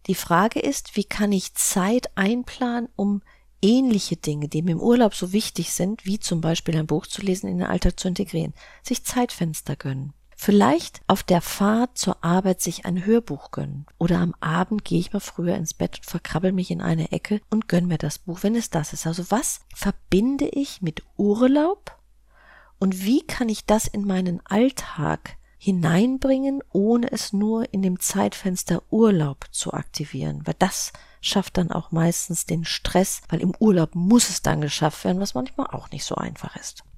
Die Frage ist, wie kann ich Zeit einplanen, um ähnliche Dinge, die mir im Urlaub so wichtig sind, wie zum Beispiel ein Buch zu lesen, in den Alltag zu integrieren, sich Zeitfenster gönnen. Vielleicht auf der Fahrt zur Arbeit sich ein Hörbuch gönnen. Oder am Abend gehe ich mal früher ins Bett und verkrabbel mich in eine Ecke und gönne mir das Buch, wenn es das ist. Also was verbinde ich mit Urlaub und wie kann ich das in meinen Alltag hineinbringen, ohne es nur in dem Zeitfenster Urlaub zu aktivieren? Weil das schafft dann auch meistens den Stress, weil im Urlaub muss es dann geschafft werden, was manchmal auch nicht so einfach ist.